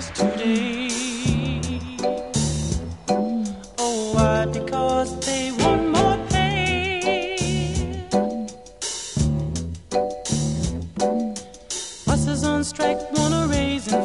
today. Oh, why? Because they want more pay. Buses on strike, wanna raise